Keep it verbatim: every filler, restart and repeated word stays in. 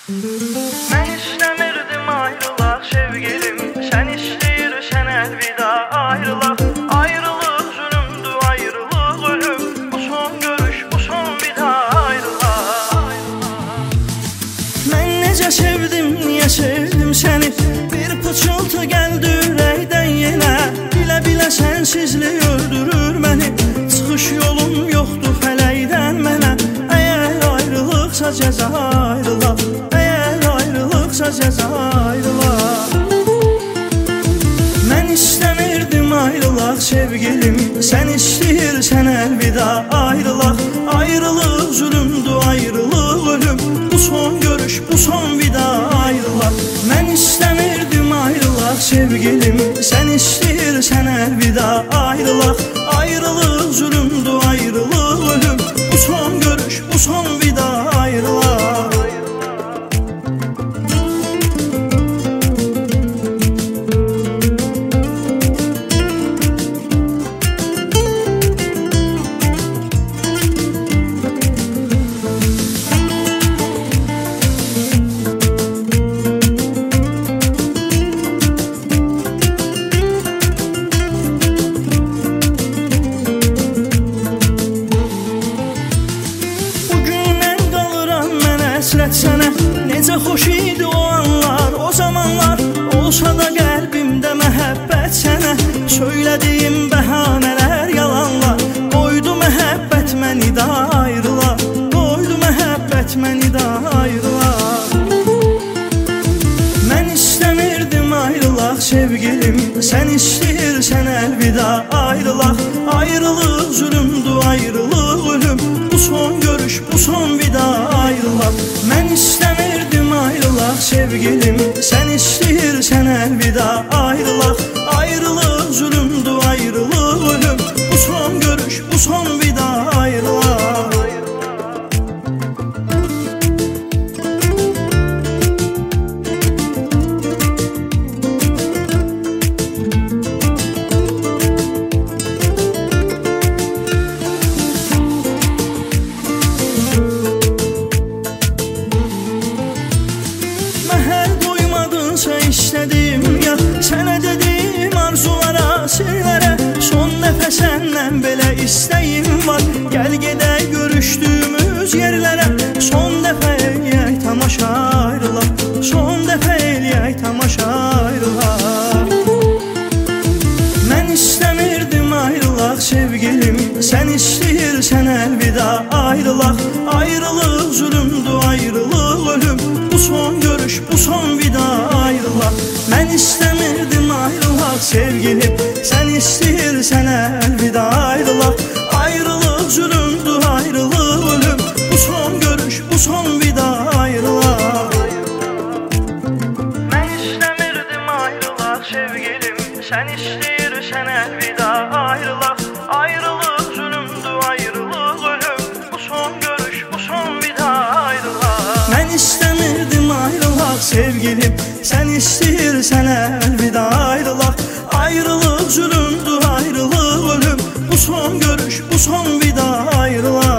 Mən istəmirdim ayrılaq sevgilim, sən istəyirsən əlvida ayrılaq. Ayrılıq zülümdür, ayrılıq ölüm, bu son görüş, bu son vida ayrılaq. Mən necə sevdim, niyə sevdim səni? Bir pıçıltı gəldi ürəkdən yenə. Bilə-bilə sənsizlik öldürür məni. Çıxış yolum yoxdur fələkdən mənə. Əgər ayrılıqsa cəza ayrılaq, əgər ayrılıqsa cəza ayrılaq. Mən istəmirdim ayrılaq sevgilim, sən istəyirsən əlvida ayrılaq. Ayrılıq zülümdür, ayrılıq ölüm, bu son görüş, bu son vida ayrılaq. Mən istəmirdim ayrılaq sevgilim, sən istəyirsən əlvida ayrılaq. Ayrılıq zülümdür, ayrılıq ölüm, bu son görüş, bu son vida ayrılaq. Sənə necə xoş idi o anlar, o zamanlar. Olsa da qəlbimdə məhəbbət sənə, söylədiyim bəhanələr yalanlar. Qoydu məhəbbət məni də ayrılar, qoydu məhəbbət məni də ayrılar. Mən istəmirdim ayrılaq sevgilim, sən istəyirsən əlvida ayrılaq. Ayrılıq zülümdür, ayrılıq ölüm, bu son görüş, bu son vida ayrılaq. Mən istəmirdim ayrılaq sevgilim, sən istəyirsən əlvida ayrılaq. Ayrılıq zülümdür, ayrılıq ölüm, bu son görüş, bu son vida ayrılaq. İstədim ya, sənə dedim arzulara, sirlərə. Son dəfə səndən belə istəyim var, gəl gedək görüşdüyümüz yerlərə. Son dəfə eləyək tamaşa ayrılaq, son dəfə eləyək tamaşa ayrılaq. Mən istəmirdim ayrılaq sevgilim, sən istəyirsən əlvida ayrılaq. Ayrılıq zülümdür, ayrılıq ölüm, bu son görüş, bu son vida ayrılaq. Mən istəmirdim ayrılaq sevgilim, sən istəyirsən əlvida ayrılaq. Ayrılıq zülümdür, ayrılıq ölüm, bu son görüş, bu son vida ayrılaq. Mən istəmirdim ayrılaq sevgilim, sən istəyirsən əlvida ayrılaq. Ayrılıq zülümdür, ayrılıq ölüm, bu son görüş, bu son vida ayrılaq. Mən istəmirdim ayrılaq sevgilim, sən istəyirsən əlvida ayrılaq. Ayrılıq zülümdür, ayrılıq ölüm, bu son görüş, bu son vida ayrılaq.